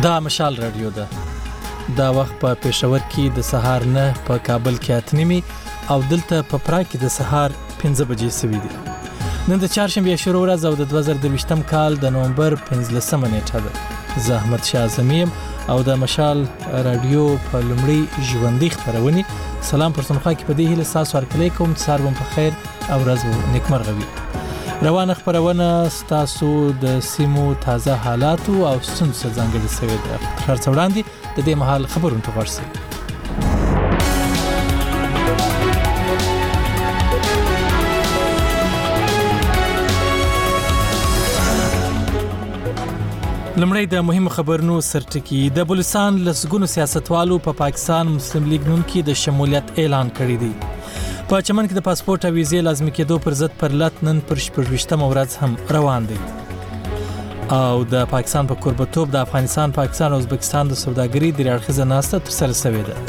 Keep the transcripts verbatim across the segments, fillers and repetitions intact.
دا مشال رادیو ده. دا وخت په پېښور کې د سهار نه په کابل کې اتنیمي او دلته په پرا کې د سهار پنځه بجې سوي دي. نن د چهارشنبې شروع ورځ او د دوه زره درویشتم کال د نومبر پنځلسمه نیټه ده. زه احمد شاه زمیم او د مشال رادیو په لومړي ژوندۍ خپرونې سلام پرتونخوا کې په دې هیله ستاسو هرکلی کوم چې سهار په خیر او ورځ نیکمرغه وي. روانه خپرونه ستاسو د سیمو تازه حالاتو او ستونزو ځانګړې شوې ده. تر څو وړاندې د دې مهال خبرونه ته ورسئ. لمړی د مهمو خبرونو سرټکی. د بلوچستان لسګونو سیاستوالو په پا پاکستان مسلم لیگ نون کې د شمولیت اعلان کړی دی. په چمن کې د پاسپورت او ویزې لازمي کېدو پر ضد پرلط نن پر شپږویشتمه ورځ هم روان دی. او د پاکستان په کوربتوب د افغانستان، پاکستان او ازبکستان د سوداګرۍ درې اړخیزه ناسته ترسره شوې ده.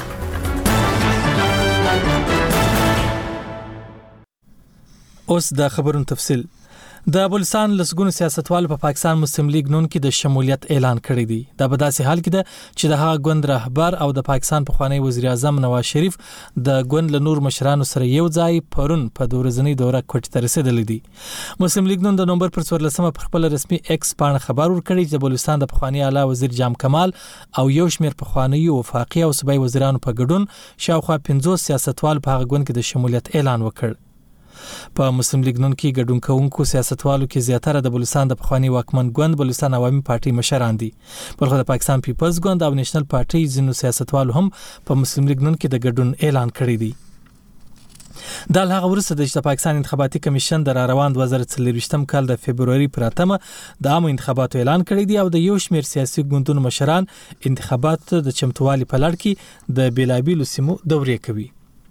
اوس د خبرونو تفصیل. د بلوچستان لسګونو سیاستوالو په پا پاکستان مسلم لیگ نون کې د شمولیت اعلان کړی دی. دا په داسې حال کې ده چې د هغه ګوند رهبر او د پاکستان پخوانی وزیر اعظم نواز شریف د ګوند له نور مشرانو سره یو ځای پرون په دوه ورځنۍ دوره کوټې ته رسیدلی دي. مسلم لیگ نون د نومبر پر څوارلسمه پر خپل رسمي ایکس باندې خبر ورکړی چې د بلوچستان د پخوانی اعلی وزیر جام کمال او یو شمېر پخوانی وفاقي او صوبایي وزیرانو په ګډون شاوخوا پنځوس سیاستوال په هغه ګوند کې د شمولیت اعلان وکړ. په مسلم لیگ نون کې ګډون کوونکو سیاستوالو کې زیاتره د بلوچستان د پخوانی واکمن ګوند بلوچستان عوامي پارټي مشران دي. بلخو د پاکستان پیپلز ګوند او نېشنل پارټي ځینو سیاستوالو هم په مسلم لیگ نون کې د ګډون اعلان کړی دی. دا له هغه وروسته د پاکستان انتخاباتي کمیشن د روان دوه زره څلرویشتم کال د فبروري پر اتمه د عامو انتخاباتو اعلان کړی دی او د یو شمېر سیاسي ګوندونو مشران انتخابات د چمتووالي په لړ کې د بیلابیلو سیمو دورې کوي.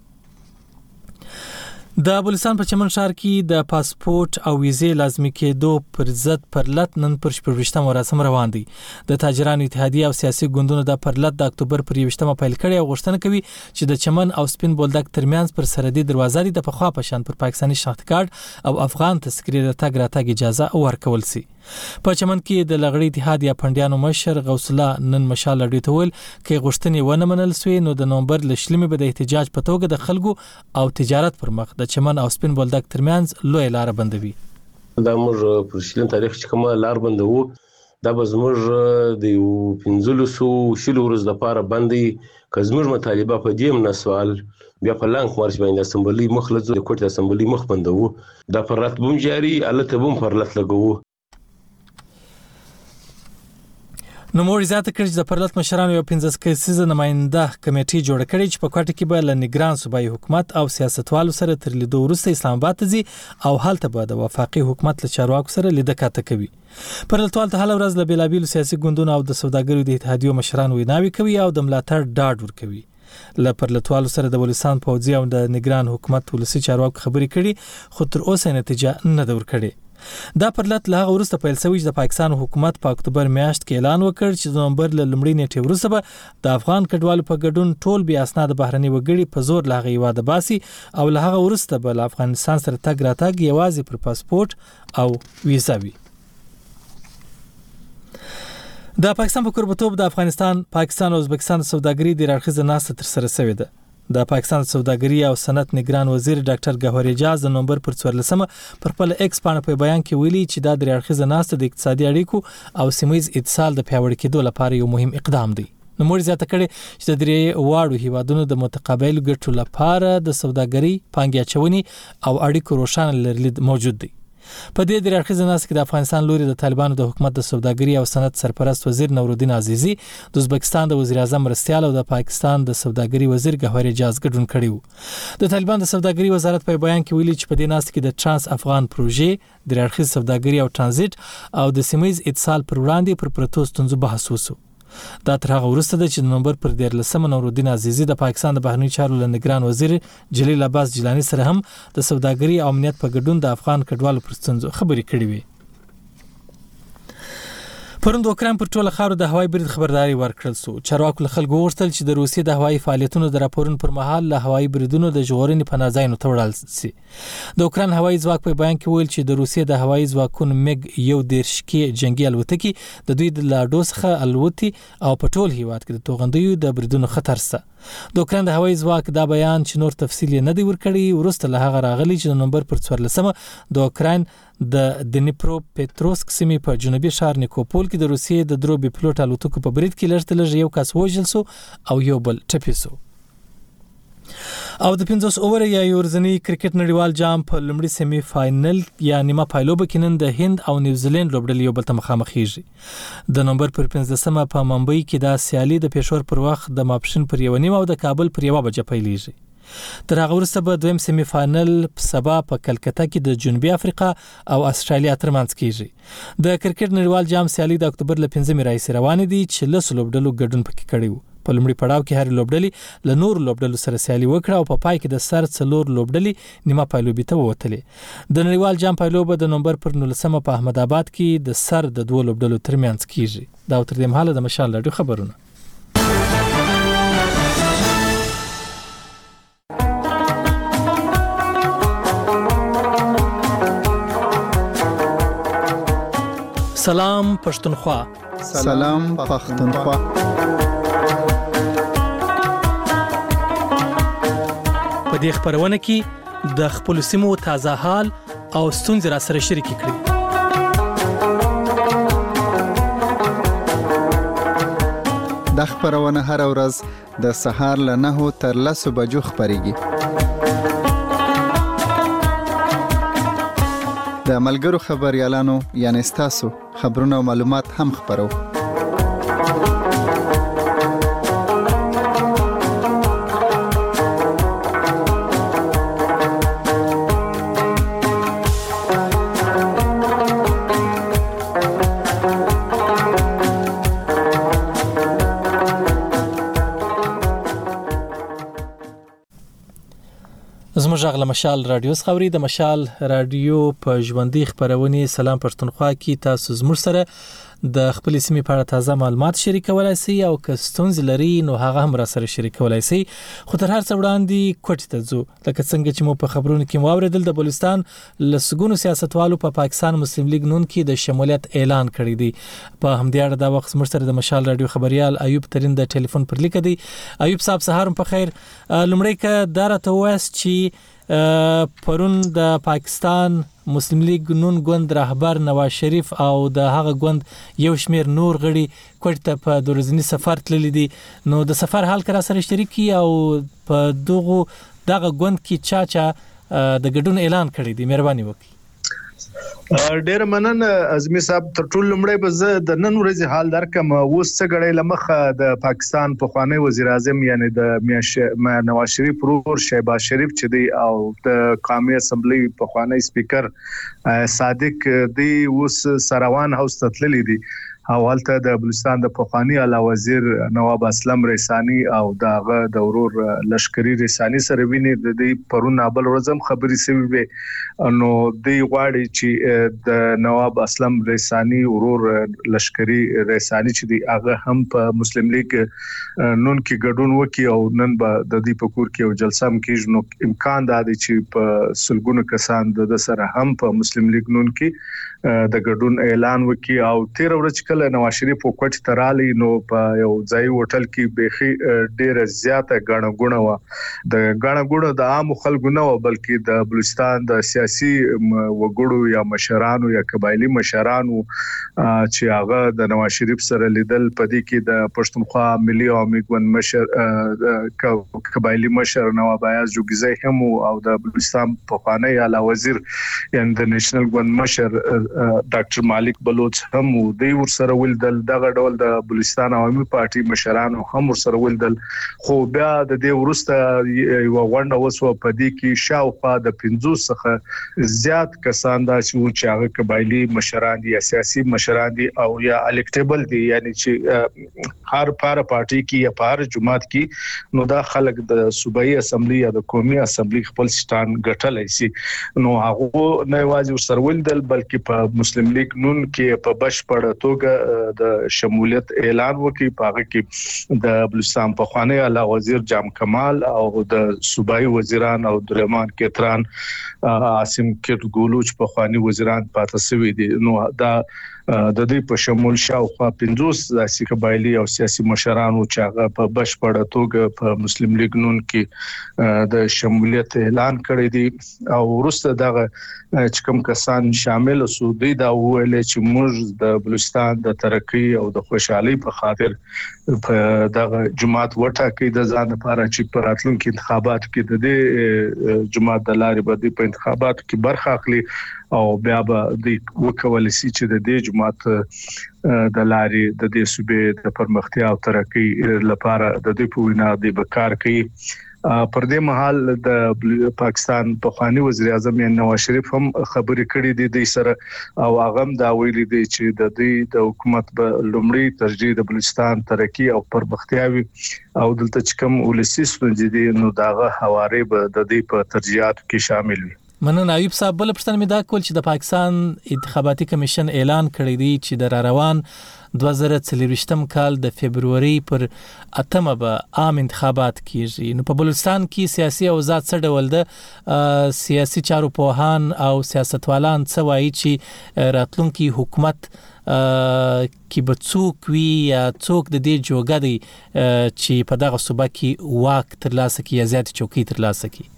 د بلوچستان په چمن ښار کې د پاسپورت او ویزې لازمي کېدو پر ضد پرلط نن پر شپږویشتمه ورځ هم روان دی. د تاجرانو اتحادیه او سیاسي ګوندونو د پرلط د اکتوبر پر یویشتمه پیل کړی او غوښتنه کوي چې د چمن او سپین بولدک ترمنځ پر سرحدي دروازه د پخوا په شان پر پاکستاني شناخت کارت او افغان تذکرې د تګ راتګ اجازه ورکول شي. په چمن کې د لغړی اتحاد یا پندیانو مشر غوث الله نن مشال لړۍ ته ویل کې غوښتنې ونه منل سوې نو د نومبر لشلمې به د احتجاج په توګه د خلکو او تجارت پر مخ د چمن او سپین بولدک ترمنځ لوی لار بندوي. دا موږ پر شلم تاریخ چې کومه لار بندوو دا به زموږ د یو پنځلسو شلو ورځو لپاره باندې که زموږ مطالبه په دې هم نه سوال بیا په لانک مارچ باندې اسمبلی مخ لځو د کوټ اسمبلی مخ بندوو. دا پر رات بوم جاری الته بوم پر لټ لګوو. نو مور زیاته کړي چې د پرلط مشرانو یو پنځه کسیزه نماینده کمیټې جوړه کړې چې په کوټه کې به له نگران صوبایي حکومت او سیاستوالو سره تر لیدو وروسته اسلام آباد ته ځي او هلته به د وفاقي حکومت له چارواکو سره لیده کاته کوي. پرلطوال ته هله ورځ له بیلابیلو سیاسي ګوندونو او د سوداګرو د اتحادیو مشرانو ویناوي کوي او د ملاتړ ډاډ ورکوي. له پرلطوالو سره د بلوچستان پوځي او د نگران حکومت ولسي چارواکو خبرې کړي خو تر اوسه نتیجه نه ده ورکړې. دا پرلط له هغه وروسته پیل شوی چې د پاکستان حکومت په اکتوبر میاشت کې اعلان وکړ چې د نومبر له لومړۍ نیټې وروسته به د افغان کډوالو په ګډون ټول بې اسناده بهرني وګړي په زور له هغه هیواده باسي او له هغه وروسته به له افغانستان سره تګ راتګ یوازې پر پاسپورت او ویزا وي. د پاکستان په کوربتوب د افغانستان، پاکستان او ازبکستان سوداګرۍ درې اړخیزه ناسته ترسره شوې ده. د پاکستان سوداګري او صنعت نگران وزیر ډاکټر ګوهر اجاز د نومبر پر څوارلسمه پر خپل ایکس باندې په بیان کې ویلي چې دا درې اړخیزه ناسته د اقتصادي اړیکو او سیمه‌ییز اتصال د پیاوړي کېدو لپاره یو مهم اقدام دی. نو مور زیاته کړي چې د درې واړو هیوادونو د متقابل ګټو لپاره د سوداګري، پانګې اچونې او اړیکو روښانه لرلید موجود دی. په دې درې اړخیزه ناسته کې د افغانستان لوري د طالبانو د حکومت د سوداګري او صنعت سرپرست وزیر نورالدین عزیزي، د ازبکستان د وزیر اعظم مرستیال او د پاکستان د سوداګري وزیر ګوهر اجاز ګډون کړي وو. د طالبان د سوداګري وزارت په بیان کې ویلي چې په دې ناسته کې د ترانس افغان پروژې، درې اړخیز سوداګري او ترانزیت او د سیمه‌ییز اتصال پر وړاندې پر پرتو ستونزو بحث وشو. دا تر هغه وروسته ده چې د نومبر پر دیارلسمه نورالدین عزیزي د پاکستان د بهرنیو چارو له نگران وزیر جلیل عباس جیلانی سره هم د سوداګري او امنیت په ګډون د افغان کډوالو پر ستونزو خبرې کړې وې. پرون د اوکراین پر ټوله خاور د هوایي برید خبرداري ورکړل سو. چارواکو له خلکو غوښتل چې د روسیې د هوایي فعالیتونو د راپورونو پر مهال له هوایي بریدونو د ژغورنې پناه ځایونو ته وړل شي. د اوکراین هوایي ځواک په بیان کې ویل چې د روسیې د هوایي ځواکونو میګ یو دېرش کې جنگي الوتکې د دوی د لاډو څخه الوتي او په ټول هیواد کې د توغندیو د بریدونو خطر شته. د اوکراین د هوایي ځواک دا بیان چې نور تفصیل نه دی ورکړی ورسته له هغه راغلی چې د نومبر پر څوارلسمه د اوکراین د دنیپرو پټروسک سیمې په جنوبي ښار نیکوپول کې د روسیې د درو بي پلوټ الوتکو په برید کې لږ تر لږ یو کس وژل سو او یو بل ټپي سو. او د پنځوس اوور یا یورزنی کرکټ نړیوال جام په لومړي سیمي فائنل یا نیمه پایلوب کې نن د هند او نیوزیلند لوبډلې یو بل ته مخامخ کیږي. د نومبر پر پنځلسمه په ممبئی کې دا سیالي د پېښور پر وخت د ماپښین پر یو نیمه او د کابل پر یو بجه پیلېږي. تر هغه وروسته به دویم سیمي فائنل په سبا په کلکته کې د جنوبي افریقا او استرالیا ترمنځ کیږي. د کرکټ نړیوال جام سیالي د اکتوبر ل پنځمې راځي روان دي چې لس لوبډلو ګډون پکې کړی وو. په لومړي پړاو کې هر لوبډلې له نور لوبډلو سره سیالي وکړه او په پای کې د سر څلور لوبډلې نیمه پایلوبي ته ووتلې. د نړیوال جام پایلوب د نومبر پر نولسمه په احمد آباد کې د سر د دوه لوبډلو ترمنځ کیږي. دا تر دې مهاله د مشال راډیو خبرونه. سلام پښتونخوا. سلام پښتونخوا. په دې خبرونه کې د خپل سیمو تازه حال او ستونزې را سره شریک کړي. د خبرونه هر ورځ د سهار له نهو تر لسو بجو خبريږي. د ملګرو خبريالانو یعنی تاسو خبرونه او معلومات هم خبرو. زموږ غل مشال رادیو خبري د مشال رادیو په ژوندۍ خبرونه سلام پښتونخوا کې تاسو زموږ سره د خپل سیمې په اړه تازه معلومات شریکولای شئ او که ستونزې لري نو هغه هم را سره شریکولای شئ. خو تر هر څه وړاندې کوټې ته ځو. لکه څنګه چې مو په خبرونو کې واوریدل د بلوچستان لسګونو سیاستوالو په پا پاکستان مسلم لیگ نون کې د شمولیت اعلان کړی دی. په همدې اړه دا وخت زموږ سره د مشال رادیو خبريال ایوب ترين د ټلیفون پر لیک دی. ایوب صاحب سهار په خیر. لمړی که دا راته وایي چې پرون د پاکستان مسلم لیگ نون ګوند رهبر نواز شریف او د هغه ګوند یو شمیر نور غړي کوټ ته په دورزنی سفر تللی دي. نو د سفر حال کرا سره شریکي او په دغه دغه ګوند کې چا چا د ګډون اعلان کړی دی. مهرباني وکړئ. ډیر مننه ازمی صاحب. تر ټولو لمړی به زه د نن ورځې حال درکم. اوس څه غړي لمخه د پاکستان پخوانی وزیر اعظم یعنی د نواز شریف ورور شهباز شریف چې دی او د قومي اسمبلی پخوانی سپیکر صادق دی اوس سروان هاوس ته تللی دي. حوالته د بلوچستان د پخوانی اعلی وزیر نواب اسلم ریسانی او دغه د ورور لشکري ریسانی سره ویني د دې پرون ابل ورځم خبري سوي وي. نو دی غواړي چې د نواب اسلم ریسانی ورور لشکري ریسانی چې دی هغه هم په مسلم لیگ نون کې ګډون وکي او نن به د دې په کور کې یو جلسه هم کیږي. نو امکان دا دی چې په سلګونو کسان د سره هم په مسلم لیگ نون کې د ګډون اعلان وکي. او تیر ورځ کله نواز شریف کوټ ترالی نو په یو ځای هوټل کې بيخي ډېر زیاته غاڼه غونه و. د غاڼه غونه د عام خلکو نه و بلکې د بلوچستان د سیاسي وګړو یا مشرانو یا قبایلی مشرانو چې هغه د نواز شریف سره لیدل. پدې کې د پښتونخوا ملي عوامي ګوند مشر قبایلی مشر نواب ایاز جوګزی هم او د بلوچستان پخوانی اعلی وزیر یعنی د نېشنل ګوند مشر ډاکټر مالک بلوچ هم دی ور سره ولدل. دغه ډول د بلوچستان عوامي پارټي مشرانو هم ور سره ولدل. خو بیا د دې ورسته یو غونډه وسو په دې کې شاوخوا د پنځوس څخه زیات کسان دا چې هغه قبایلی مشران دي یا سیاسي مشران دي او یا الکټیبل دي یعنی چې هر پاره پارټي کې یا پاره جماعت کې نو دا خلک د صوبایي اسمبلی یا د قومي اسمبلی خپل سټان ګټلای شي. نو هغه نه واځي ور سره ولدل بلکې په مسلم لیگ نون کې په بشپړ توګه د شمولیت اعلان وکړي. په هغه کې د بلوچستان پخوانی اعلی وزیر جام کمال او د صوبایي وزیران او درمان کتران عاصم کټ ګولوچ پخوانی وزیران پاتې شوي دي. نو دا د دې په شمول شاوخوا پنځوس سیاسي قبایلی او سیاسي مشرانو چې هغه په بشپړ توګه په مسلم لیگ نون کې د شمولیت اعلان کړی دی. او وروسته دغه چې کوم کسان شامل سو دي دا ویل چې موږ د بلوچستان د ترقی او د خوشحالي په خاطر په دغه جماعت وټاکي د ځان لپاره چې په راتلونکو انتخابات کې د دې جماعت د لارې باندې په انتخاباتو کې برخه اخلي او بیا به د وکول سي چې د دې جماعت د لارې د دې صوبې د پرمختیا او ترقی لپاره د دې په وینا د بکار کوي. پر دې مهال د پاکستان پخوانی وزیر اعظم نواز شریف هم خبرې کړې دي د سره او هغه هم دا ویلي دي چې د دې د حکومت په لومړی ترجیح د بلوچستان ترقی او پرمختیا وي او دلته چې کوم ولسی ستونزې دي نو داغه حواله به د دې په ترجیحاتو کې شامل وي. مننه ایوب صاحب. بل پرشتنه مې دا کول چې د پاکستان انتخاباتي کمیشن اعلان کړی دی چې د را روان دوه زره څلرویشتم کال د فبرवरी پر اتمه به عام انتخابات کیږي. نو په بلوچستان کې سیاسي اوضاع څه ډول ده؟ سیاسي چارو پوهان او سیاستوالان څه وایي چې راتلونکي حکومت کې به څوک وي یا څوک د دې جوګه دی چې په دغه صوبه کې واک ترلاسه کړي یا زیات چوکۍ ترلاسه کړي؟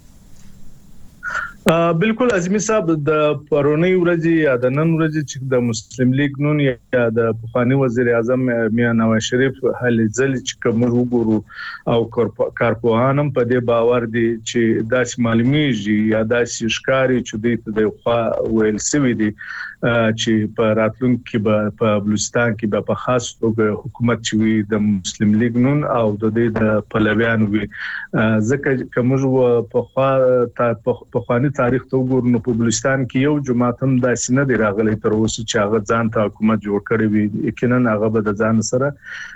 بالکل عظیمی صاحب د پرونی ورځې یا د نن ورځې چې د مسلم لیگ نون یا د پخوانی وزیر اعظم میاں نواز شریف هلې ځل چې کوم وګورو او کارپوهانم په دې باور دي چې داسې معلومیږي یا داسې ښکاری چې د خوا ویل سوي دي چې په راتلونکو کې په بلوچستان کې په خاص توګه حکومت چوي د مسلم لیگ نون او د دې د پلویان وي. ځکه کومه په خوا په خواني تاریخ ته وګورو نو په بلوچستان کې یو جماعت هم داسې نه دی راغلی تر اوسه چې هغه ځان ته حکومت جوړ کړی وي. یقینا هغه به د ځان سره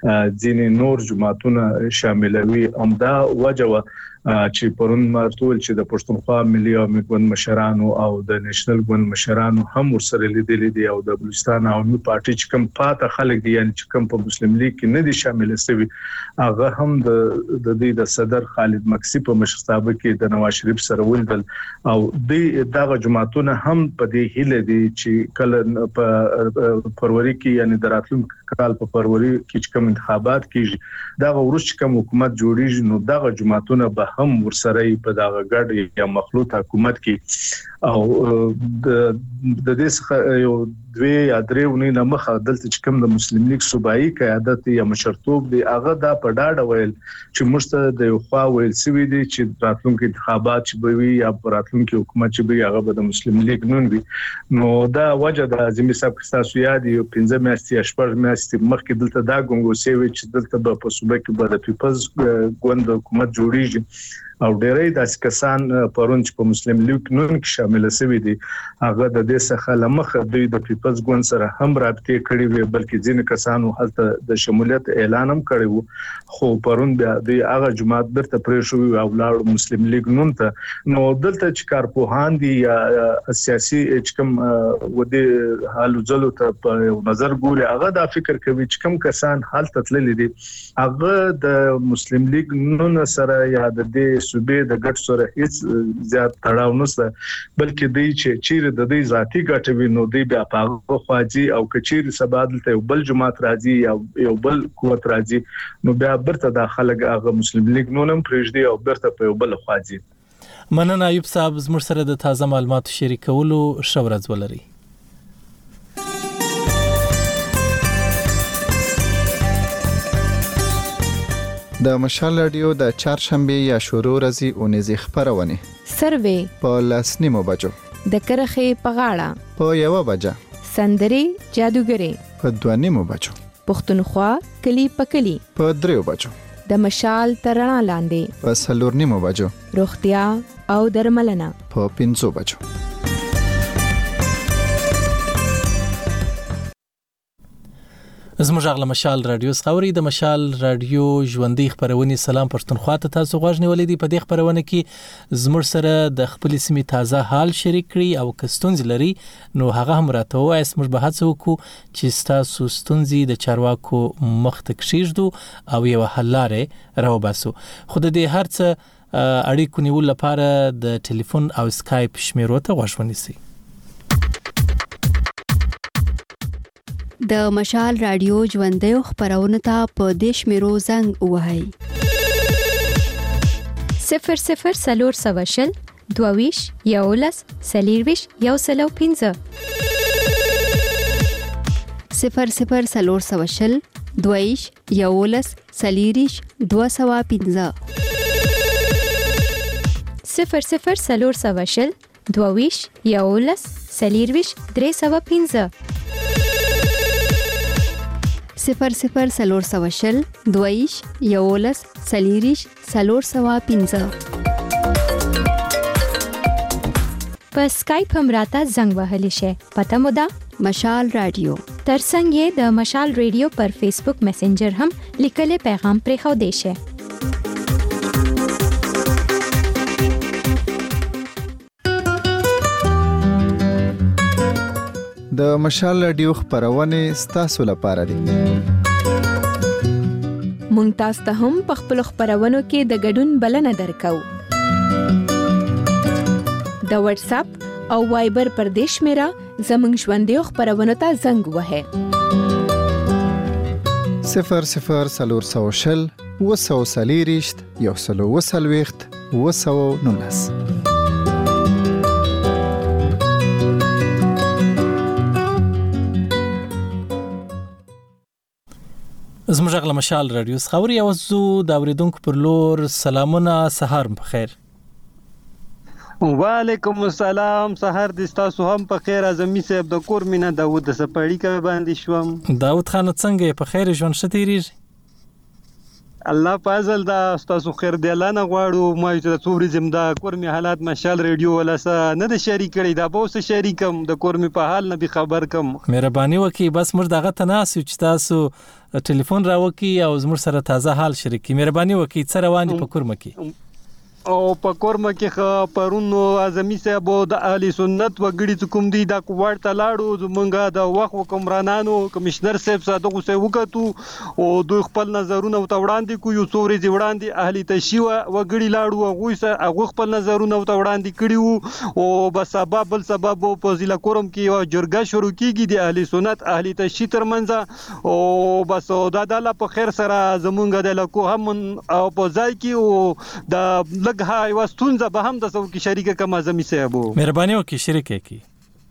ځینې نور جماعتونه شاملوي. همدا وجه چې پرون مرتول چې د پښتونخوا ملي او ګوند مشرانو او د نېشنل ګوند مشرانو هم ورسره لیدل دي او د بلوچستان عوامي پارټي چې کوم پاته خلک دي یعنی چې کوم په مسلم لیگ کې نه دي شامل شوي هغه هم د د دې د صدر خالد مکسی په مشرتابه کې د نواز شریف سره ولیدل او د دغه جماعتونه هم په دې هیله دي چې کله په فروری کې یعنی د راتلونکي کال په فروری کې کوم انتخابات کیږي دغه ورسره کوم حکومت جوړیږي نو دغه جماعتونه به هم ورسره په دغه ګډ یا مخلوط حکومت کې او د د دې څخه یو دوی یا درې ونې نه مخه دلته چې کوم د مسلم لیگ صوبایي قیادت یا مشرتوب دی هغه دا په ډاډه ویل چې مشته د یو خوا ویل سوي دي چې راتلونکي انتخابات چې به وي یا راتلونکي حکومت چې به هغه د مسلم لیگ نون وي. نو دا وجه د اعظمي صاحب تاسو یاد یو پنځه میاشتې شپږ میاشتې مخکې دلته دا ګونګو سوي چې دلته په صوبه کې به د پیپلز ګوند حکومت جوړیږي او ډېرې داس کسان پرون چې په مسلم لیگ نون کې شامل شوي دي هغه د دې څخه لمخه دوی د پیپلز ګوند سره هم رابطه کړې وي بلکې ځینې کسانو هلته د شمولیت اعلان هم کړی وو خو پرون بیا د هغه جماعت برته پرې شو او لاړ مسلم لیگ نون ته. نو دلته چې کارپوهان دي یا سیاسي چې کوم ودی حالو ځلو ته په نظر ګوري هغه دا فکر کوي چې کوم کسان هلته تللی دي هغه د مسلم لیگ نون سره یا د دې صوبې د ګټ سره هیڅ زیات تړاو نشته بلکې دوی چې چیرې د دې ذاتی ګټوي نو دوی بیا په خواجي او کچیر سبادل ته بل جماعت راځي یا یو بل قوت راځي نو بیا برته د خلک هغه مسلم لیگ نونم پرېږدي او برته په بل خواجي. مننه ایوب صاحب زموږ سره د تازه معلوماتو شریکولو ښه ورځ ولرئ. د مشال رادیو د چهارشنبه یا شروع ورځې اونیزې خبرونه سروې په لسنیمو بجو د کرخې په غاړه په یو بجه سندري جادوګري په دوانیمو بجو پښتونخوا کلی په کلی په دریو بجو د مشال ترنا لاندې په سلورنیمو بجو روغتیا او درملنه په پنځو بجو. زموږ غږ مشال رادیو خوري د مشال رادیو ژوندۍ خبرونه سلام پښتونخوا ته تاسو غوښنه ولې دی په دې خبرونه کې زموږ سره د خپل سیمې تازه حال شریک کړي او کستونز لري نو هغه هم راته وایي زموږ به هڅه وکړو چې تاسو ستونزې د چارواکو مخ ته کښیږدو او یو حل لارې راوباسو. خو د دې هرڅه اړیکو نیول لپاره د ټلیفون او اسکایپ شمیرو ته غوښ ونیسئ. د مشال رادیو ژوندۍ خبرونه ته په دیش میرو زنګ وهاي صفر صفر سلور سواشل دوویش یولس سلیرویش یو سلو پینزه صفر صفر سلور سواشل دوویش یولس سلیریش دو سوا پینزه صفر صفر سلور سواشل دوویش یولس سلیرویش درې سوا پینزه صفر صفر سلور سواشل دویش یولس سلیریش سلور سوا پینزه. په اسکایپ هم راته زنګ وهلی شي. پته مو ده مشال رادیو. ترڅنګ یې د مشال رادیو پر فیسبوک میسنجر هم لیکلي پیغام پرې خو دی شي. د مشال رادیو خبرونه ستاسو لپاره دي. مونږ تاسو ته هم په خپل خبرونو کې د ګډون بلنه درکو. د واتس اپ او وایبر پر دیش میرا زمونږ ژوندۍ خبرونو ته زنګ وهه. صفر صفر سلور سوشل وسو سلیریشت یو سلو وسلويخت وسو نونس. زموږ غږ مشال رادیو خوري او زو د اوریدونکو پر لور سلامونه سحر په خیر. وعلیکم السلام سحر د تاسو هم په خیر. اعظمي صاحب د کور مینا داوود سپړی کا باندې شوم. داوود خان څنګه په خیر ژوند شتیریږي؟ الله فضل دا تاسو خیر دی لاله غواړو ما چې څوري زمدا کورمي حالات مشال رادیو ولا نه د شریک کړي دا به اوس شریکم د کورمي په حال نه به خبر کم. مهرباني وکي بس موږ دغه تناسو چې تاسو ټلیفون راوکي او زموږ سره تازه حال شریکي. مهرباني وکي څه روان دي په کورم کې؟ او په کورم کې پرونو اعظمي صاحب د اهل سنت وګړي کوم دي دا کوړ ته لاړو زمونږه د وخت حکمرانانو کمشنر صاحب صادق سه وکړو او دوی خپل نظرونه وړاندې کو یو څوري دی وړاندې اهل تشیو وګړي لاړو هغه سه هغه خپل نظرونه وړاندې کړیو او بس سبب بل سبب په ضلع کورم کې یو جرګه شروع کیږي د اهل سنت اهل تشی ترمنځ او بس دا د الله په خیر سره زمونږه د لکو هم او په ځای کې او د هاي واستونزه به هم د سو کې شریکه کما زمي صاحب مهرباني وکي شریکه کی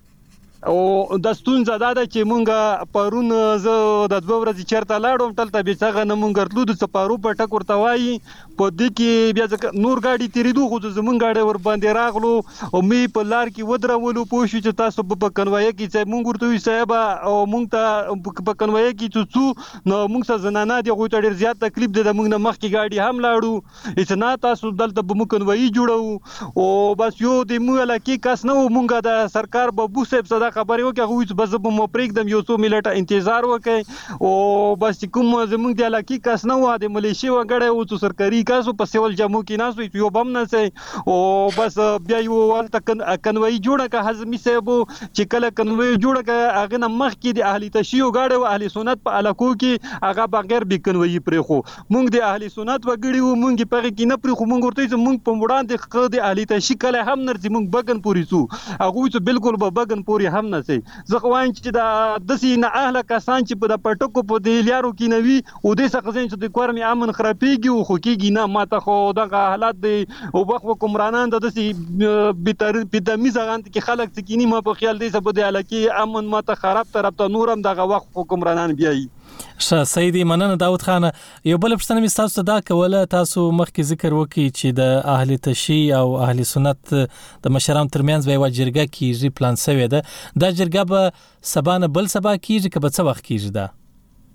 او د ستونزه دا ده چې مونږه پرون زه د دوه ورځې چرته لاړم تلته به څنګه نه مونږ ورتلو د سپارو په ټکور ته وایي په دې کې بیا نور گاډي تیریدو خو زمونږ گاډي ور باندې راغلو او می په لار کې ودرولو پوه شو چې تاسو په کنوای کې چې مونږ ورته وي صاحب او مونږ ته په کنوای کې چې څو نو مونږ سره زنانه دي غوټه ډیر زیات تکلیف ده مونږ نه مخ کې گاډي هم لاړو چې نه تاسو دلته به مونږ کنوای جوړو او بس یو د مونږ لکه کس نه مونږه د سرکار بابو صاحب صدا خبرې وکړه خو بس په مو پریږدم یو څو ملټه انتظار وکړي او بس کوم زمونږ د علاقې کس نه و د ملیشي وګړی او څو سرکاري کاسو په سیول جمو کې ناسو یو بم نه سي او بس بیا یو ولته کنوي جوړه که حزمي صاحب چې کله کنوي جوړه که هغه نه مخ کې د اهلی تشیو غاړه او اهلی سنت په علاقو کې هغه بغیر به کنوي پرې خو مونږ د اهلی سنت وګړي و مونږ په کې نه پرې خو مونږ ورته مونږ په وړاندې خو د اهلی تشی کله هم نرځي مونږ بګن پوری سو هغه چې بالکل به بګن پوری هم نه سي زه خوایم چې دا د سینه اهله کسان چې په د پټکو په دی لیارو کې نوي او د څه ځین چې د کورمي امن خرابېږي او خو کېږي نه ماته خو دغه حالات دی او وخت حکمرانان د دسي بتر پدمیزه غانت کې خلک سکینی ما په خیال دی سبو د علاقې امن ماته خراب طرف ته نورم دغه وخت حکمرانان بیاي. شه سیدی مننه داود خان. یو بل پښتنه می تاسو دا کوله تاسو مخکې ذکر وکي چې د اهل تشی او اهل سنت د مشران ترمنځ به وجرګه کیږي پلان شوی ده دا جرګه به سبانه بل سبا کیږي که به څه وخت کیږي دا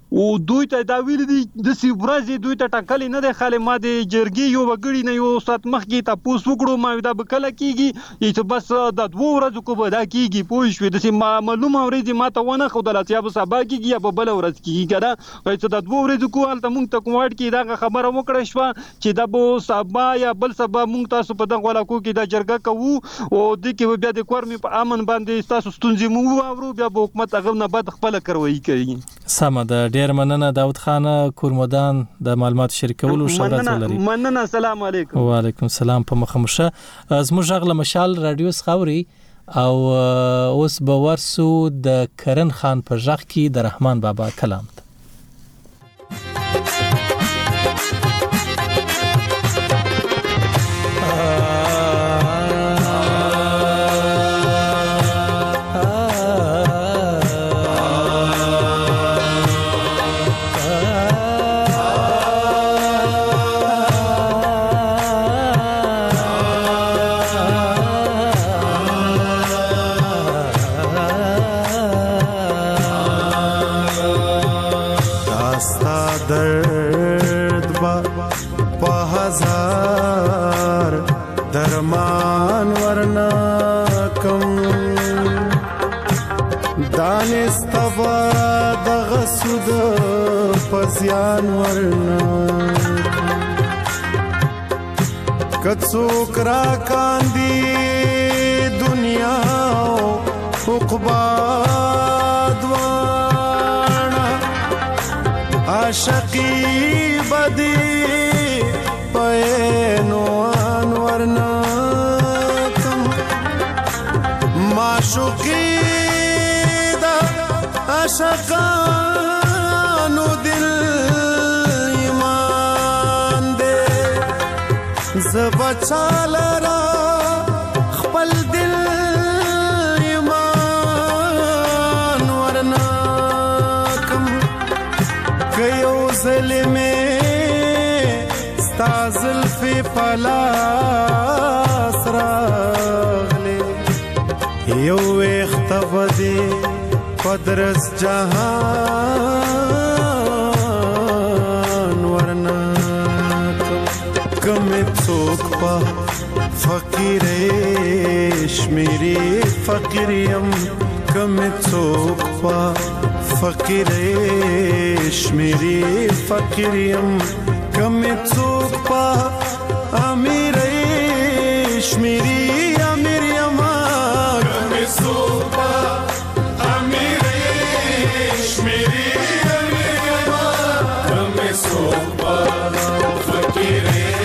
او دوی ته دا ویل دي د سی ورځې دوی ته ټاکلې نه ده خاله ما د جرګي یو وګړي نه یو سات مخکې تاسو وکړو ما دا بکله کیږي چې بس د دوه ورځې کو به دا کیږي پوه شو د سی معلومه ورځې ما ته ونه خو د لاتیا په سبا کیږي یا په بل ورځ کیږي کنه چې د دوه ورځې کو حالت مونږ ته کومړ کې دا خبره وکړه شو چې دا به سبا یا بل سبا مونږ تاسو په دغه ولا کو کې دا جرګه کوو او د کې بیا د کورمي په امن باندې تاسو ستونزې مو واورو بیا به حکومت هغه نه بعد خپل کاروایی کوي. سم ده ډیر مننه داود خان کورمدان د معلومات شریکولو شرایط لري. مننه السلام علیکم. وعلیکم السلام په مخمشه زموږ غږ مشال رادیو خاوري او اوس به ورسو د کرن خان په ژغ کې د رحمان بابا کلام پسیان ورنا کڅوک را کاندي دنیا عقبا دوانا عاشقی بدی پینوان ورنا کم معشوقی دا عاشقان بچالرا خپل دل ایمان ورنا کم کيو ظلمه استازل فی پلاس راغله یو اختبدی قدرس جهان ورنا کم څوک په فقیر شمیری فقیریم کم څوک په فقیر شمیری فقیریم کم څوک په امیر شمیری امیریم کم څوک په امیر شمیری امیریم کم څوک په فقیر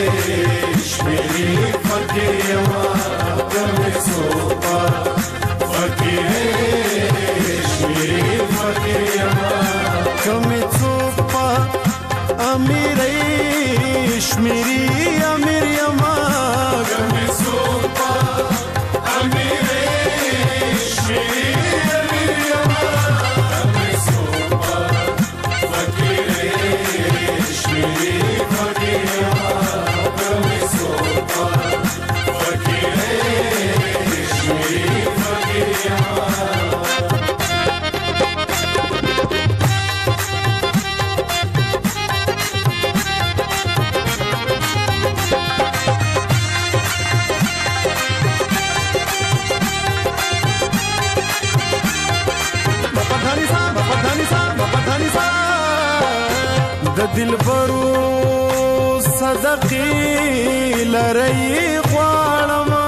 شمیری فقیرما کم سوپا فقیر شمیری فقیرما کم سوپا امیری شمیری امیرما کم سوپا امیری شمیری امیرما کم سوپا فقیر شمیری فقیرما دلبرو صدقی لرئی غوارما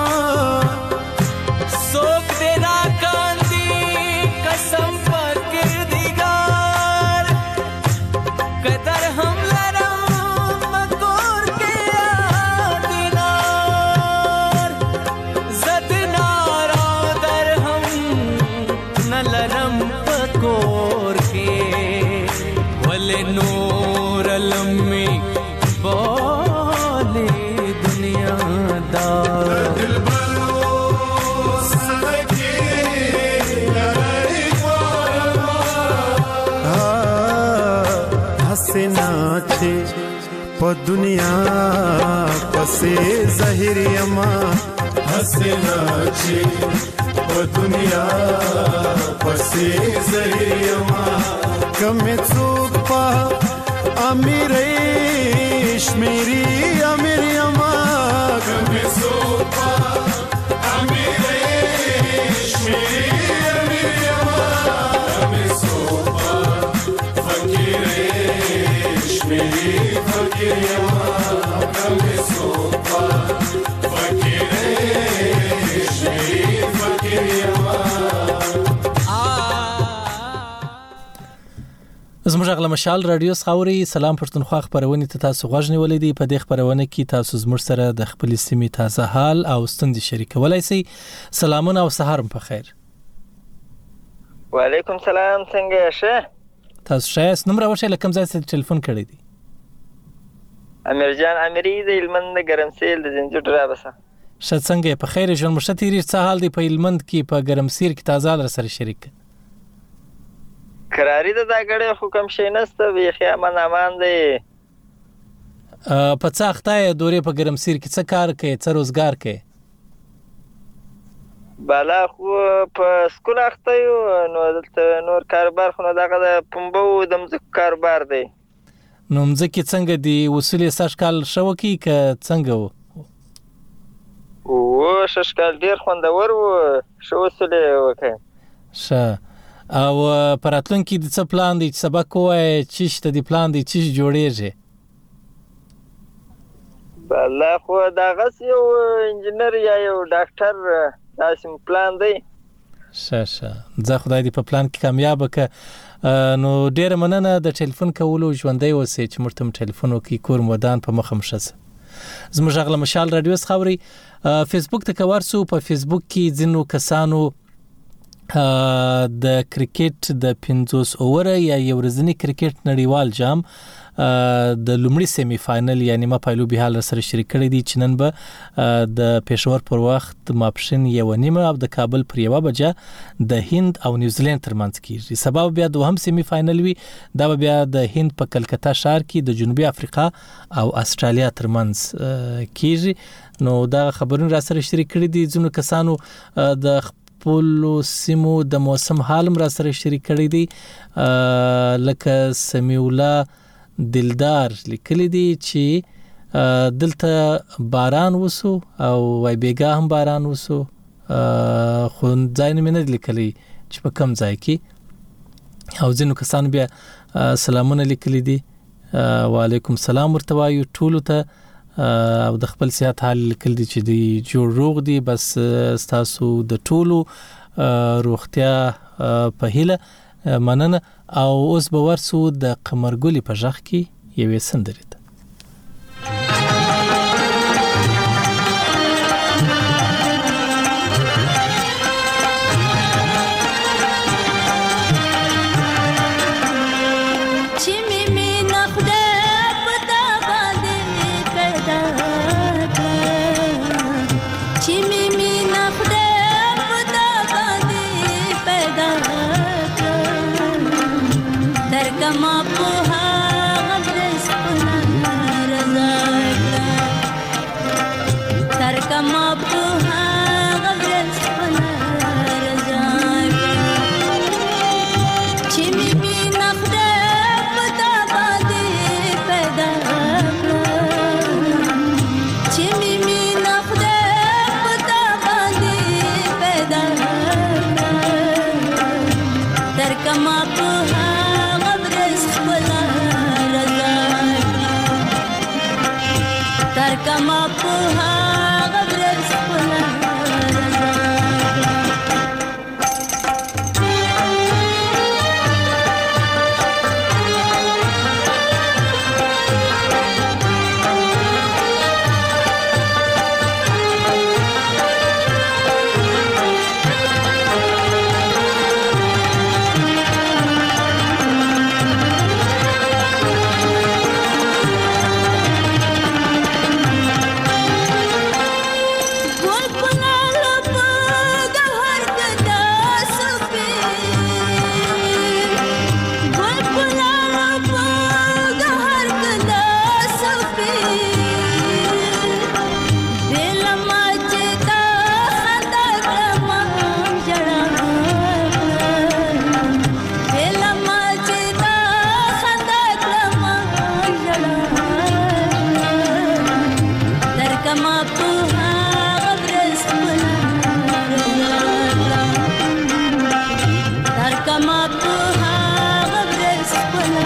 سوک دینا کاندی قسم پر کردگار قدر ہم لرم مکور کے دینار زد نارا در ہم نلرم پکور کے ولے نور لمی بولے دنیا دار دلبرو صدقی لرئی غوارما حسنا چھے پا دنیا پسے ظاہری اما حسنا چھے پا دنیا پسے ظاہری اما کمې څوک په امیرې شمیري امیر یما کمې څوک په امیرې شمیري امیر یما کمې څوک په فقیرې شمیري فقیر یما کمې څوک په فقیرې شمیري فقیر یما. زموږ غل مشال رادیو خاوري سلام پښتونخوا خبرونه ته تاسو غوښ نیولې دي. په دې خبرونه کې تاسو زموږ سره د خپل سیمې تازه حال او ستوندې شریکولای شئ. سلامونه او سهار په خیر. وعلیکم سلام، څنګه یې؟ تاسو ښه یاست؟ نمبر واشه لکم ځای څخه ټلیفون کړی دی. امیر جان امری د هلمند ګرمسیر د زنجیر ډرابسه. ښه څنګه په خیر ژوند مشه تیری څه حال دی په هلمند کې په ګرمسیر کې تازه لر سره شریک؟ کراری د دا غړې حکم شي نسته وی خیامن امان دی. په څه اخته دورې په ګرمسیر کې څه کار کوي، څه روزګار کوي؟ بالا خو په سکول اخته یو نو دلته نور کاروبار خو نه دغه د پمبو د مځکو کاروبار دی. نو مځکې څنګه دی وصول سږ کال شو کی ک څنګه وو؟ او شش کال ډیر خوندور وو، شو وصول وکړ. ښه او پراتلونکي د څه پلان دی چې سبق وای چې شته دی پلان دی چې جوړیږي؟ بالا خو دغه یو انجنیر یا یو ډاکټر داسې پلان دی. ښه ښه زه خدای دې په پلان کې کامیاب وکړه. نو ډیر مننه د ټلیفون کولو، ژوندۍ اوسئ چې موږ ته ټلیفون وکړي، کور مودان په مخه مشه. زموږ غل مشال رادیو خاوري فیسبوک ته کوارسو. په فیسبوک کې ځینو کسانو د کرکټ د پنځوس اوور یا یو ورځنی کرکټ نړیوال جام د لومړي سیمی فائنل یعنی ما پایلو به حال سره شریک کړی دي چې نن به د پېښور پر وخت ماپښین یو نیمه او د کابل پر یو بجه د هند او نیوزیلند ترمنځ کیږي. سبب بیا دوهم سیمی فائنل وي، دا بیا د هند په کلکتا ښار کې د جنوبي افریقا او استرالیا ترمنځ کیږي. نو دا خبرونه را سره شریک کړی دي. ځینو کسانو د پولو سیمو د موسم حال را سره شریک کړی دی، لکه سمیولا دلدار لیکلی دی چې دلته باران وسو او وای بیګا هم باران وسو، خو ځای نه مې نه لیکلی چې په کم ځای کې. او ځینو کسان بیا سلامونه لیکلی دي، وعلیکم سلام ورته وایو ټولو ته، او د خپل صحت حال لیکل دي چې دی جوړ روغ دي. بس تاسو د ټولو روغتیا په هیله مننه. او اوس به ورسو د قمرګلی په ژغ کې یوې سندرې ته. ترکما په هغه ورځ خپله ترکما په هغه ورځ خپله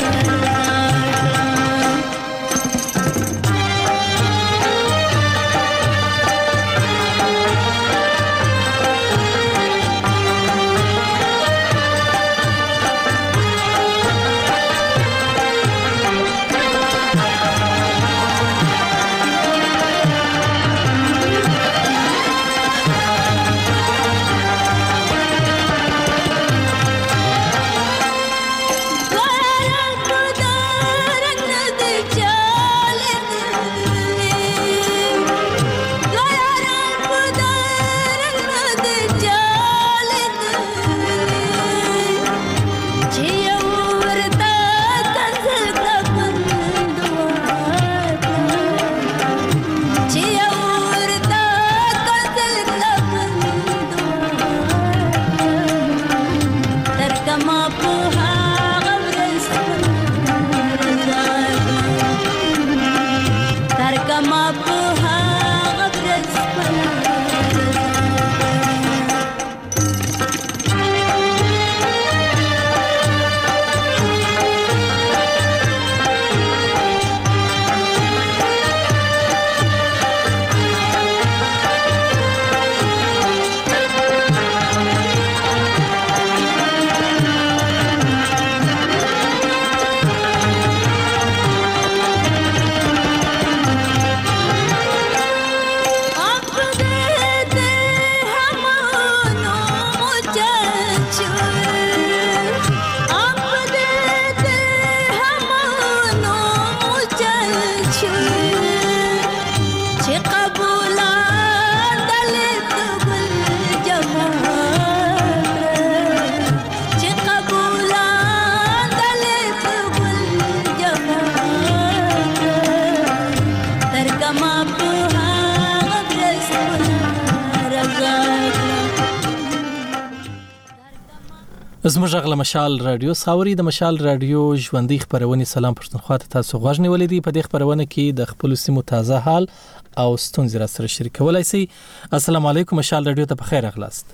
زموږ غل مشال رادیو ساوري د مشال رادیو ژوندۍ خبرونه سلام پښتونخوا ته تاسو غوښ نیولې دي په دې خبرونه کې د خپل سیمو تازه حال او ستونزې را سره شریکولای شي. السلام علیکم مشال رادیو ته بخیر اغلاست.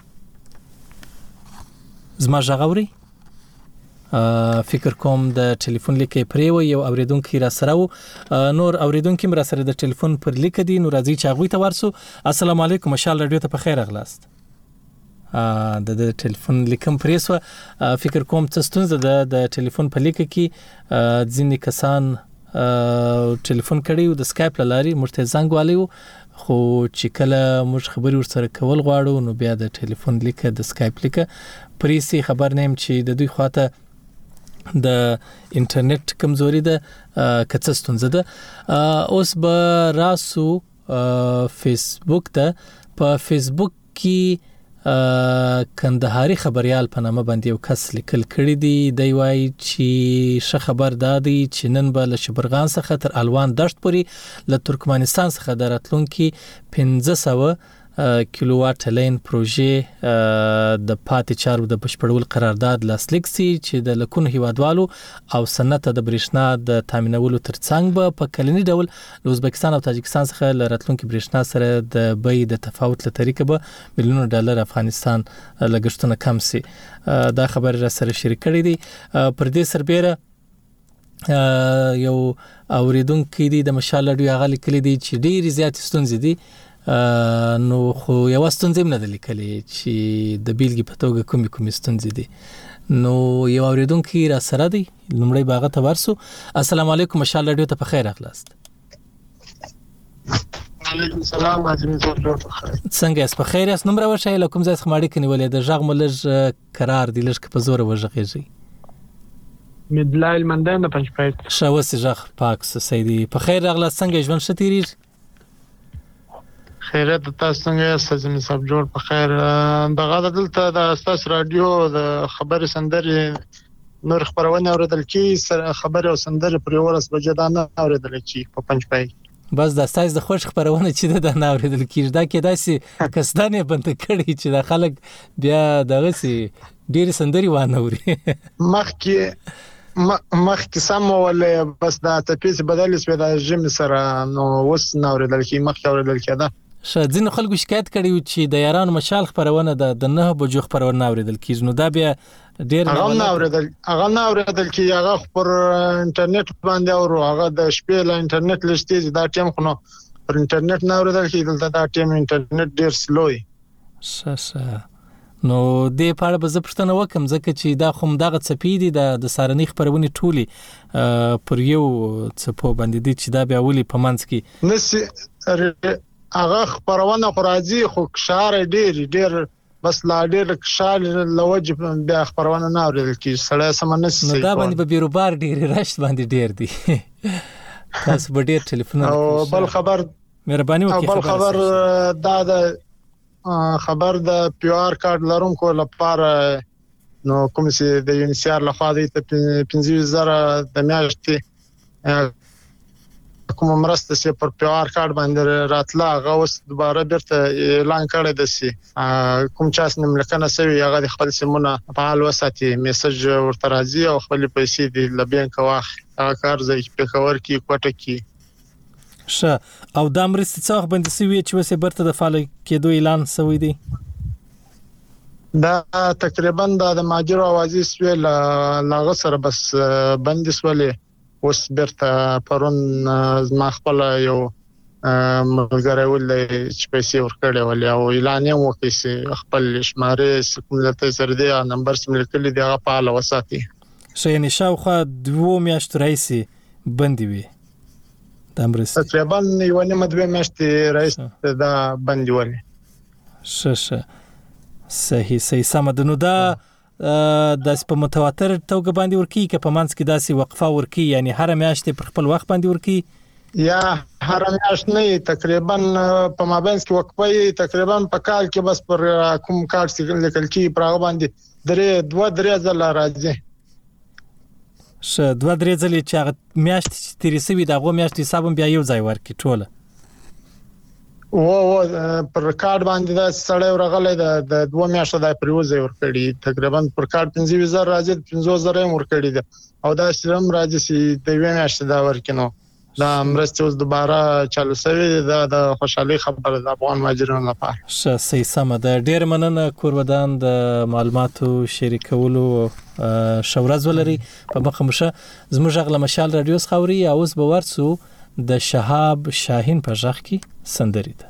زما ژغوري فکر کوم د ټلیفون لیکې پرې و یو اوریدونکو را سره و نور اوریدونکو را سره د ټلیفون پر لیک دي نو راځي چې هغه ته ورسو. السلام علیکم مشال رادیو ته بخیر اغلاست. د د ټلیفون لیکم پریسو فکر کوم څه ستونزه ده د ټلیفون په لیک کې ځینې کسان ټلیفون کړي او د سکایپ لاري مرته زنګ والیو خو چې کله موږ خبري ورسره کول غواړو نو بیا د ټلیفون لیک د سکایپ لیک پریسي خبر نیم چې د دوی خواته د انټرنیټ کمزوري ده کڅ ستونزه ده. اوس به راسو فیسبوک ته په فیسبوک کې کندهاري خبريال په نامه باندې یو کس لیکل کړی دی دی وای چې ش خبر دادی چې نن به له شبرغان څخه تر الوان دشت پورې له ترکمنستان څخه د راتلونکي پنځه سوه کیلو واټ لین پروژې د پاتې چارو د بشپړول قرارداد لاسلیک سي چې د لکون هیوادوالو او صنعت د برېښنا د تامینولو ترڅنګ به په کلنی ډول د ازبکستان او تاجکستان څخه له راتلونکي برېښنا سره د بیې د تفاوت له طریقې به میلیونونو ډالر افغانستان لګښتونه کم سي. دا خبر را سره شریک کړی دی. پر دې سربېره یو اوریدونکو دی د مشال رادیو هغه لیکلي دی چې ډېری زیات ستونزې دي نو خو یو ستونزې نه ده لیکلې چې د بیلګې په توګه کومې کومې ستونزې دي نو یو اوریدونکو را سره دی لومړی باغه ته ورسو. السلام علیکم مشال رادیو ته بخیر اغلاست. علیکم السلام عزیز زوړ بخیر څنګه یاست بخیر یاست نمبر ورشي له کوم ځای څخه ماړی کني ولې د ژغ ملج قرار دی لږ په زور وژغېږي مدلایل مندان د پنځپایت شاوس ژغ پاک سیدی بخیر اغلاست. څنګه ژوند شتیری خیرت تاسو څنګه یاست زمي صاحب جوړ په خیر دغه دلته د اساس رادیو د خبري سندري نور خبرونه اوریدل کی خبري او سندري پر ورس بجدانه اوریدل کی په پنځپای بس د اساس د خوش خبرونه چې د نه اوریدل کی دا کې داسې کسدانه بند کړي چې د خلک بیا دغه سي ډیر سندري وانه اوري مخکې مخ کې سم ولې بس دا تپیس بدل شوی د جیم سره نو وس نه اوریدل کی مخ اوریدل کېده. شاذین خلکو شکایت کړي چې د یاران مشال خبرونه د نه بجو خبرونه اوریدل کیږي، نو دا بیا ډیر نه اوریدل هغه نه اوریدل کی هغه پر انټرنیټ باندې او هغه د شپې له انټرنیټ لشتي دا ټیم خو نو پر انټرنیټ نه اوریدل کی دلته دا ټیم انټرنیټ ډیر سلوي. شاشه نو د پاره به زپښتنه وکم ځکه چې دا خو دغه چپیدي د د سارنی خبرونه ټولي پر یو چپو باندې دي چې دا بیا ولي په منځ کې نس هغه خبرونه خراجي خو شعر ډیر ډیر بس لا ډیر شال لوجب بیا خبرونه نه اوریدل کی سړی سمنه سي. نو دا باندې به بیروبار ډیر راشد باندې ډیر دي تاسو به ډیر ټلیفون او بل خبر مهرباني وکړئ بل خبر دا د خبر د پی آر کارت لرونکو لپاره نو کوم چې د یونیسیار لخوا د پنځه زره د میاشتې کوم مرسته چې پر پی آر کارت باندې راتله هغه اوس دوباره بیرته اعلان کړی دی چې کوم چا چې مملکنه سوي هغه د خپل سیمونه فعال وساتي میسج ورته راځي او خپل پیسې د لبینک واخلي هغه کار ځای په کور کې کوټه کې ښه. او د امرستي څخه باندې سوي چې وسه برته د فعال کېدو اعلان سوی دی دا تقریبا د ماجر اوازي سوي لاغه سره بس بند سولې اوس برته پرون ما خپل یو ملګری ولې چې پیسې ورکړې ولې او اعلان یې وکړ چې خپل شماره سکولته سره دی نمبر سم لیکل دی هغه په اړه وساتي. شي نشاو خو دوه میاشتې رئیسي بندي وي د امرستي تقریبا یو نیمه دوه میاشتې رئیس دا بندي ولې. ش ش صحیح صحیح سم ده. نو دا د په متواتر توګه باندې ورکی کې په منځ کې داسې وقفه ورکی یعنی هر میاشتې پر خپل وخت باندې ورکی یا هر میاشت نه تقریبا په مابینس کې وقفه تقریبا په کال کې بس پر کوم کار چې لیکل کی پر هغه باندې درې دوه درې ځله راځي. ش دوه درې ځله چې هغه میاشت تیرې سوي دغه میاشت حساب بیا یو ځای ورکی ټوله او پر کارت باندې دا سړی ورغلې د دوه میاشتو د پریوزي ورکړي تقریبا پر کارت پنځه زره راځي پنځه زره ورکړي ده او دا سرم راځي چې د یوې میاشتې دا ورکینو دا مرسته اوس دوباره چالو شوی دا د خوشحالي خبره د افغان مهاجرینو لپاره. ښه صحیح سم ده. ډیر مننه کورودان د معلوماتو شریکولو شورز ولري په مخه مشه زموږ غل مشال رادیو خوري اوس به ورسو د شهاب شاهین په ځخ کې سندري ده.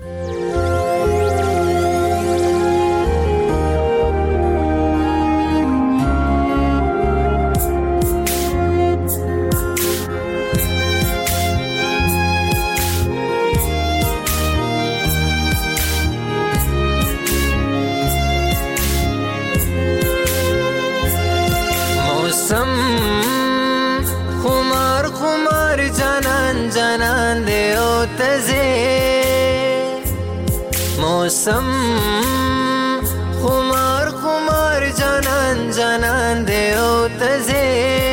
मौसम खुमार खुमार जानन जानन दे ओ तजे मौसम खुमार खुमार जानन जानन दे ओ तजे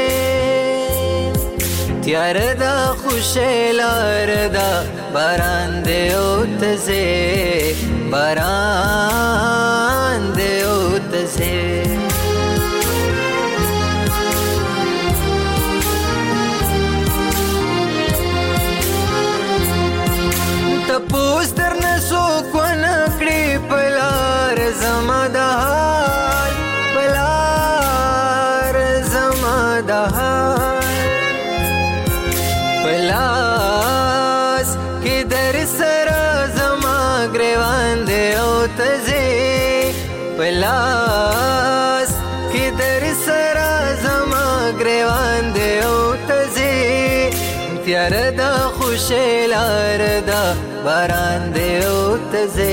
त्यारदा खुशेलारदा बारान दे ओ तजे बारान दे ओ तजे तपोस दरने सो को नकड़ी पलार जमादार पलार जमादार पलास किधर सरा जमा ग्रेवान दे ओ तजे पलास किधर सरा जमा ग्रेवान दे ओ तजे त्यारदा खुशेलारदा बारान दे ओ तजे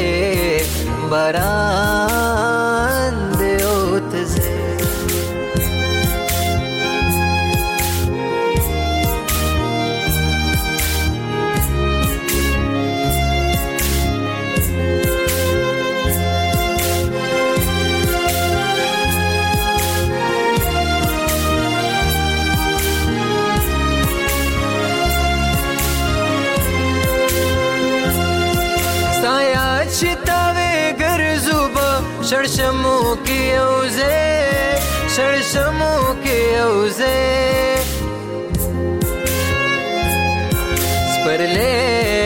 बारान दे ओ तजे شتاوي ګرځوب شړشمو کې اوزه شړشمو کې اوزه سپرلې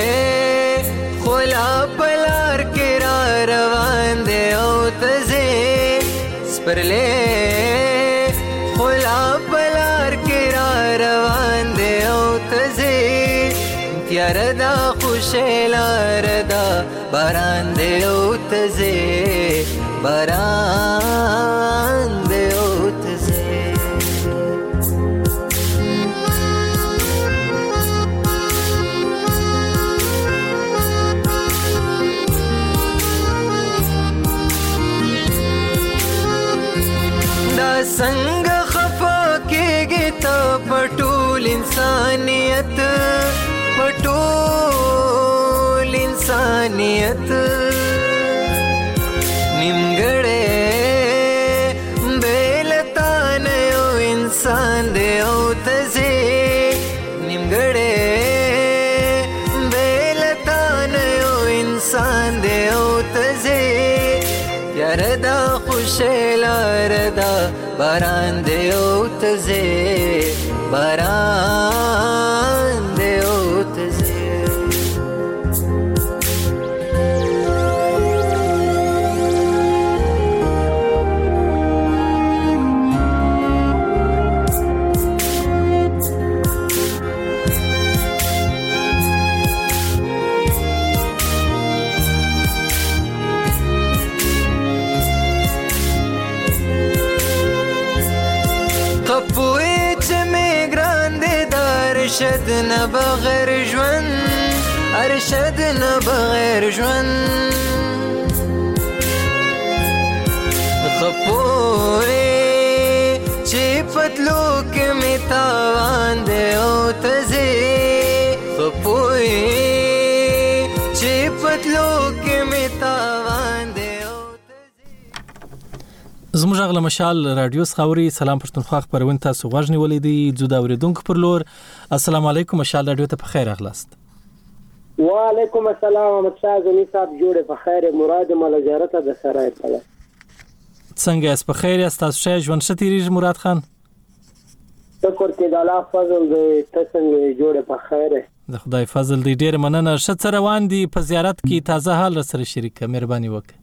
خولا پلار کې را روان دی او تزه سپرلې خولا پلار کې را روان دی او تزه تیار دا خوشلار دا باران دی او تزه باران دی او تزه دا څنګه خفا کېږي ته پټول انسانیت پټول انسانیت نیمګړې بیلتان یو انسان دی او تزه نیمګړې بیلتان یو انسان دی او تزه یار دا خوشلار دا باران دی او تزه باران دی او تزه ارشد نه بغیر ژوند ارشد نه بغیر ژوند خپوي چې پتلو کې می تاوان دی او تزه خپوي چې پتلو کې می تاوان دی او تزه زموږ غل مشال رادیو خاوري سلام پښتونخوا خبرونه تاسو غوښنی ولیدي جوړ اوریدونکو پر لور السلام علیکم مشال رادیو ته په خیر اغلاست وعلیکم السلام مشال زمي صاحب جوړه په خیر مراد مل زیارت د سرای په څنګه اس په خیر است تاسو شه ژوند شتيري مراد خان شکر کې د الله فضل دې تاسو جوړه په خیر د خدای فضل دې ډېر مننه شت روان دي په زیارت کې تازه حال سره شریکه مهرباني وکړه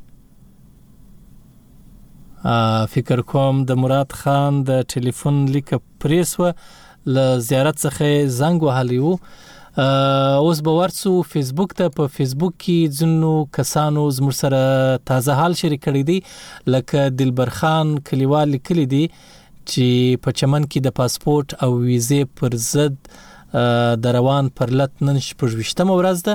فکر کوم د مراد خان د ټلیفون لیک پریسو ل زیارت څخه زنګ وهلی وو اوس به ورڅو فیسبوک ته په فیسبوک کې ځنو کسانو زموږ سره تازه حال شریک کړی دي لکه دلبر خان کلیوال لیکلی دي چې په چمن کې د پاسپورت او ویزې پر ضد د روان پرلت نن شپږ ورځ ده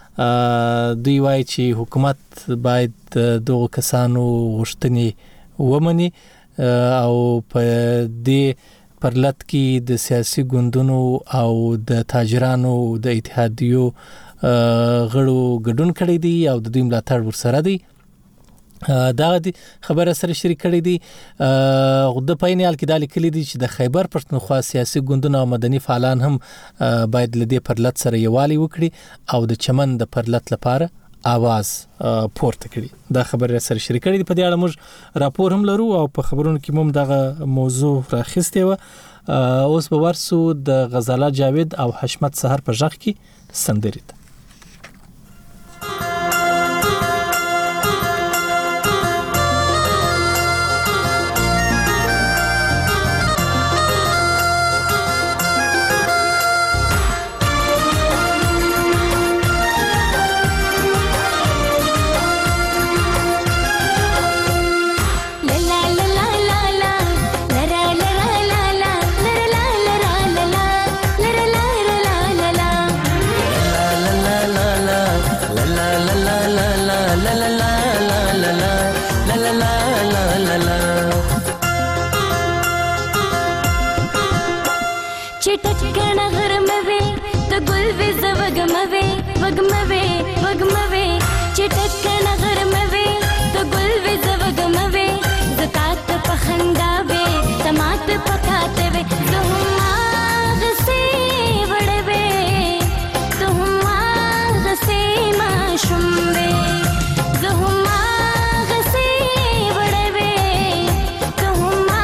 دوی وایي چې حکومت باید دغه کسانو غوښتنې ومني او په دې پرلت کې د سیاسي ګوندونو او د تاجرانو د اتحادیو غړو ګډون کړی دی او د دوی ملاتړ ورسره دی دا خبره سره شریک کړی دی غوډه پاینال کې د لیکلي دي چې د خیبر پښتونخوا سیاسي ګوندونو او مدني فعالان هم باید لدې پرلت سره یوالي وکړي او د چمن د پرلت لپاره आवाज پورته کړي دا خبره سره شریک کړي په دې اړه موږ راپور هم لرو او په خبرونو کې موږ دغه موضوع راخسته و اوس به ورسو د غزاله جاوید او حشمت سحر په ژغ کې سندري Tuhuma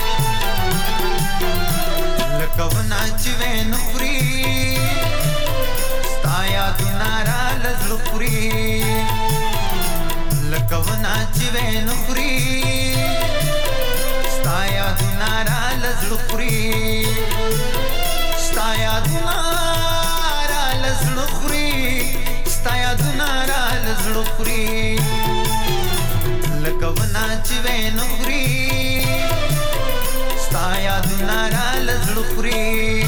چې نخري ستا یادونه را لزلخري لکونه چې نخري ستا یادونه را لزلخري ستا یادونه را لزلخري ستا یادونه را لزلخري لکونه چې نخري ستا یادونه را لزلخري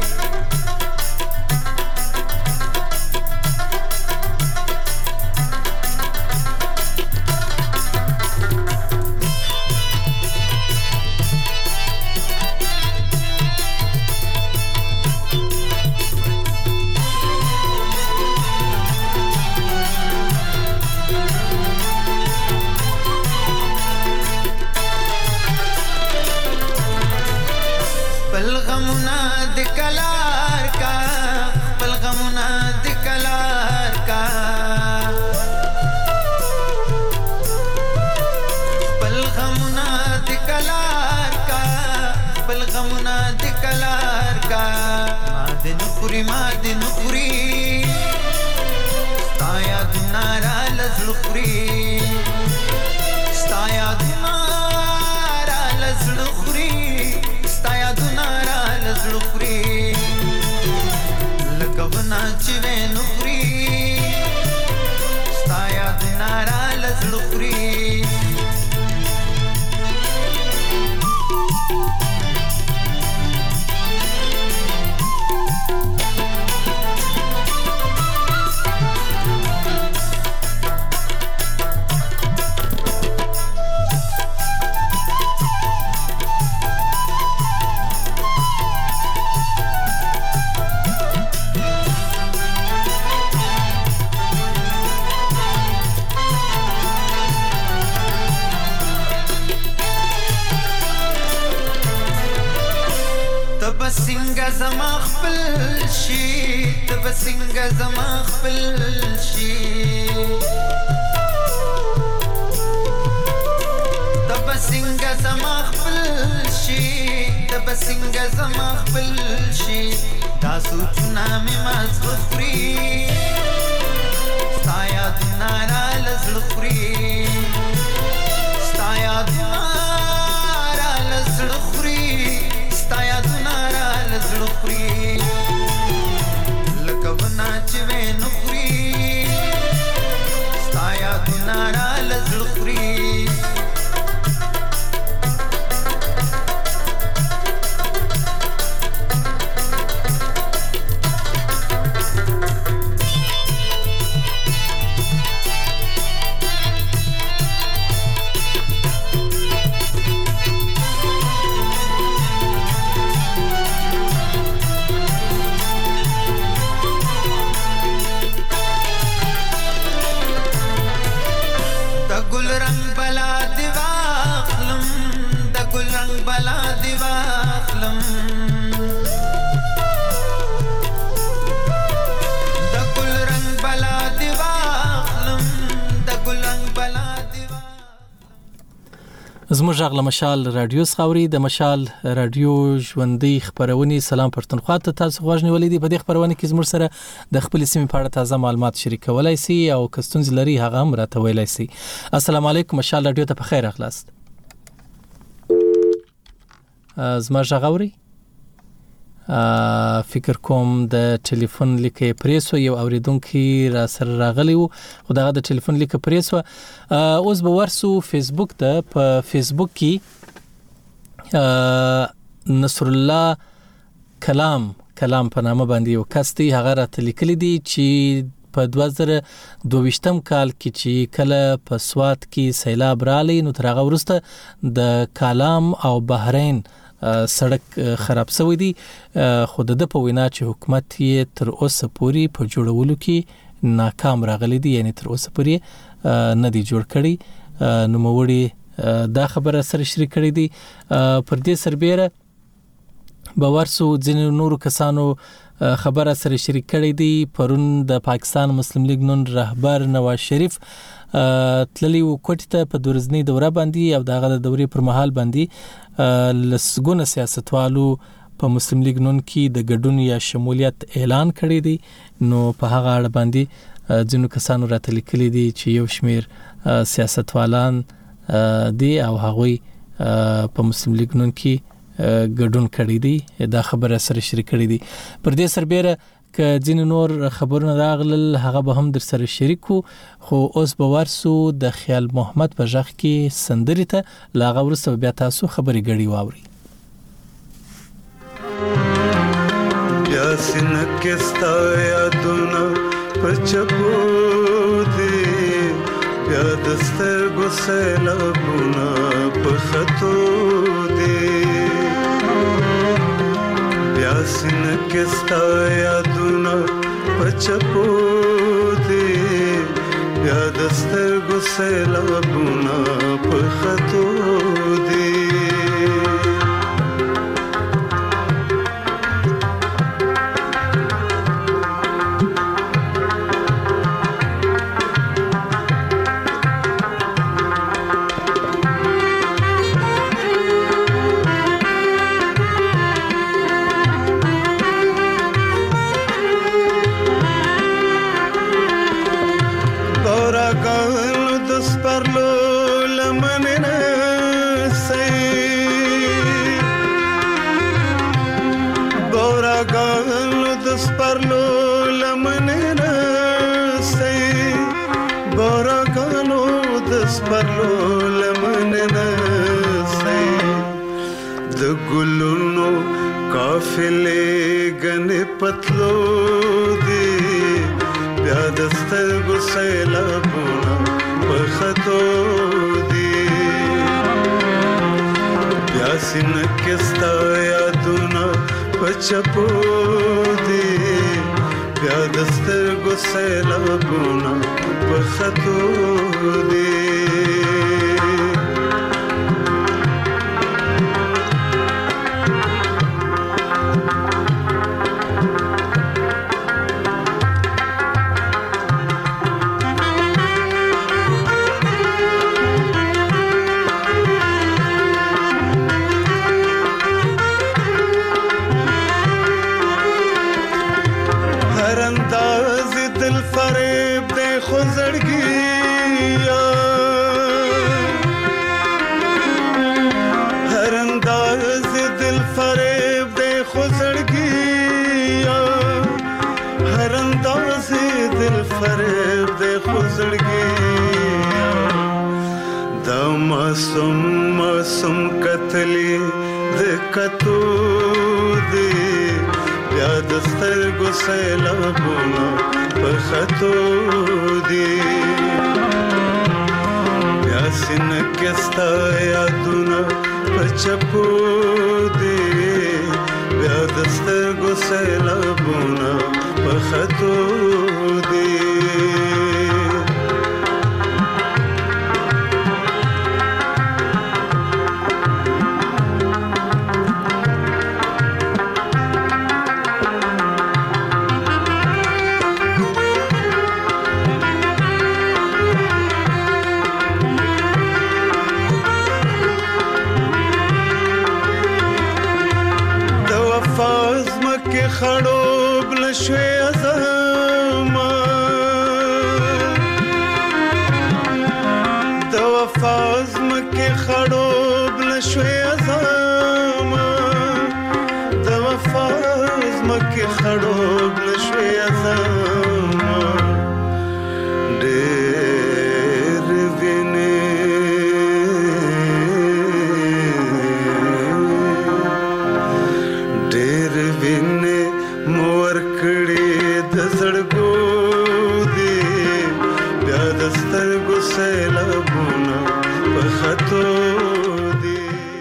زموږ غږ له مشال رادیو خاوري د مشال رادیو ژوندۍ خبرونه سلام پښتونخوا ته تاسو غوښنی ولیدي په دې خبرونه کې زموږ سره د خپل سیمې په اړه تازه معلومات شریکولای شي او کستونز لري هغه هم راته ویلای شي. السلام علیکم مشال رادیو ته په خیر اخلاص. زموږ غږ اوري فکر کوم د ټلیفون لیکه پریسو یو اوریدونکو را سره راغلی وو خو دغه د ټلیفون لیکه پریسو اوس به ورسو فیسبوک ته په فیسبوک کې نصر الله کلام کلام په نامه باندې یو کس دی هغه راته لیکلی دی چې په دوه زره دوه ویشتم کال کې چې کله په سوات کې سیلاب رالی نو تر هغه وروسته د کلام او بحرین سړک خراب شوی دی خو د په وینا چې حکومت یې تر اوسه پورې په جوړولو کې ناکام راغلی دی یعنی تر اوسه پورې نه دی جوړ کړی نو موړي دا خبره سره شریک کړی دی پر دې سربېره باورسو ځینو نورو کسانو خبره سره شریک کړی دی پرون د پاکستان مسلم لیگ نون رهبر نواز شریف تللی و کوټ ته په دورزنی دوره باندې او دغه د دورې پر مهال باندې لسګونه سیاستوالو په مسلم لیگ نون کې د ګډون یا شمولیت اعلان کړی دی نو په هغه اړه باندې ځینو کسانو راته لیکلي دي چې یو شمیر سیاستوالان دی او هغوی په مسلم لیگ نون کې ګډون کړی دی دا خبره سره شریک کړی دي پر دې سربېره ک ځین نور خبرونه راغلل هغه به هم در سره شریکو خو اوس به ورسو د خیال محمد په ژغ کې سندري ته لاغه ورسو بیا تاسو خبري غړي واوري بیا سینکستا یادونه پچپو دی بیا دستر ګسلا بونا پخته سینکستا یادونه پچپو دی بیا دستر ګسلا بونا پخته دی ګلونو قافلې غنې پتلو دی بیا دستر ګسلا بونا پخته دی بیا سینکستا یادونه پچپو دی بیا دستر ګسلا بونا پخته دی मासूम मासूम कतली दे कतो दे या दस्तर गुसला बुना पखतो दे या सिनकस्ता यादुना पचपो दे या दस्तर गुसला बुना पखतो दे خړوب لشوي ازما د وفاز مکه خړوب لشوي ازما د وفاز مکه خړوب لشوي ازما ډېر ویني ډېر ویني مور کړي د زړګو دی بیا دستر ګسلا بونا پخته دی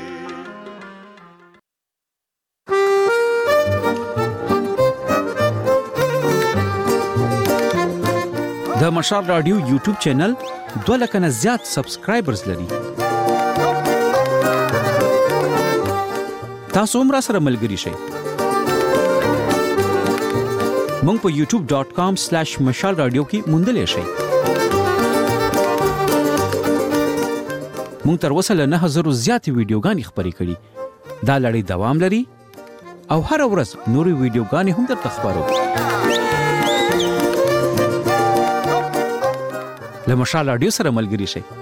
د مشال رادیو یوټیوب چینل دوه لک نه زیات سبسکرایبرز لري تاسو هم را سره ملګري شئ مونږ په یوټیوب ډاٹ کام سلیش مشال رادیو کې موندلې شئ مونږ تر اوسه له نه هزار زیاتې ویډیوګانې خپرې کړې دا لړۍ دوام لري او هر ورځ نوري ویډیوګانې هم درته خبرو. له مشال رادیو سره ملګري شئ.